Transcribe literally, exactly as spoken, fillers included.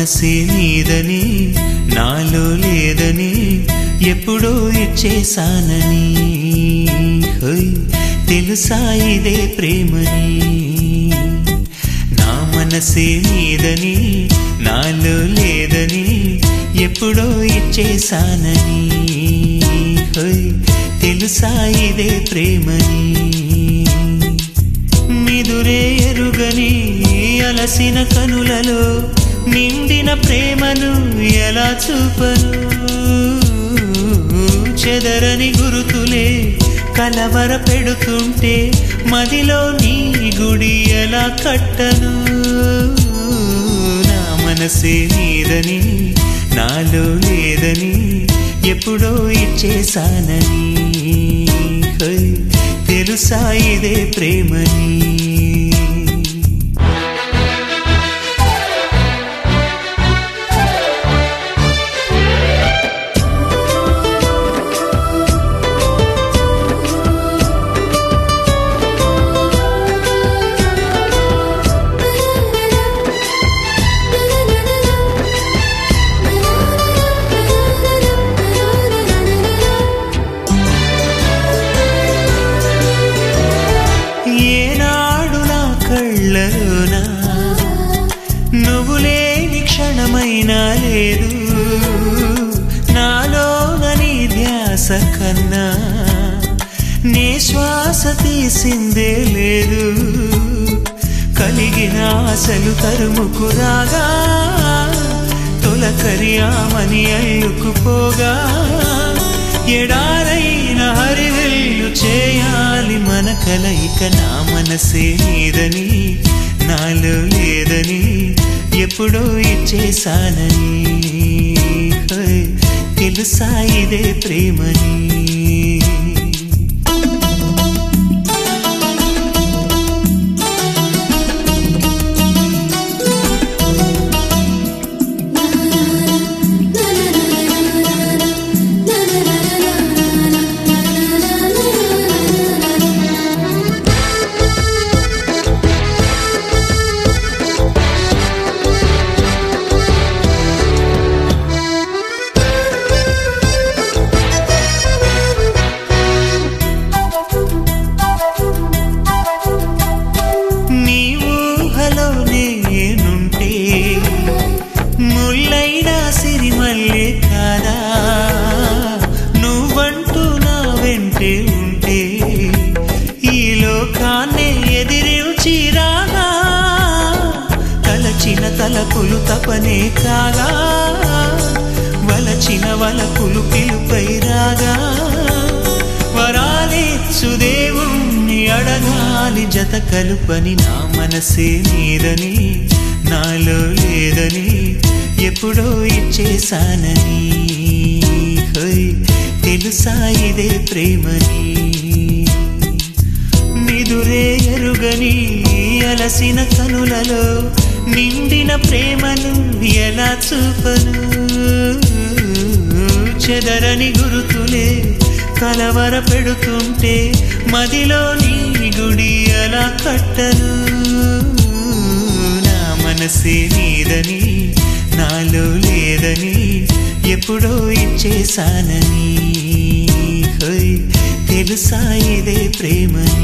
మనసే నీదని నాలో లేదని ఎప్పుడో ఇచ్చేసానని హోయ్ తెలుసా ఇదే ప్రేమని నా మనసే నీదని నాలో లేదని ఎప్పుడో ఇచ్చేసానని హోయ్ తెలుసా ఇదే ప్రేమని నిదురే ఎరుగని అలసిన కనులలో నిండిన ప్రేమను ఎలా చూపను చెదరని గురుతులే కలవర పెడుతుంటే మదిలో నీ గుడి ఎలా కట్టను నా మనసే నీదని నాలో లేదని ఎప్పుడో ఇచ్చేసానని హోయ్ తెలుసా ఇదే ప్రేమని నువ్వు లేని క్షణమైనా లేదు నాలోని ధ్యాస కన్నా నీ శ్వాస తీసిందే లేదు కలిగిన ఆశలు తరుముకు రాగా తొలకరి ఆమని అల్లుకుపోగా ఎడారైన హరివెల్లు చేయాలి మన కలయిక నా మనసే నీదని నాలో లేదని ఎప్పుడో ఇచ్చేసానని తెలుసా ఇదే ప్రేమని ముల్లైనా సిరిమల్లే కాదా నువ్వంటూ నా వెంటే ఉంటే ఈ లోకాన్నే ఎదిరించి రాగా తలచిన తలపులు తపనే కాగా వలచిన వలపులు పిలుపై రాగా వరాలిచ్చు దేవుణ్ణి అడగాలి జత కలుపని నా మనసే నీదని నాలో లేదని ఎప్పుడో ఇచ్చేసానని హోయ్ తెలుసా ఇదే ప్రేమని నిదురే ఎరుగని అలసిన కనులలో నిండిన ప్రేమను ఎలా చూపను చెదరని గురుతులే కలవర పెడుతుంటే మదిలో నీ గుడి ఎలా కట్టను మనసే నీదని నాలో లేదని ఎప్పుడో ఇచ్చేసానని హోయ్ తెలుసా ఇదే ప్రేమని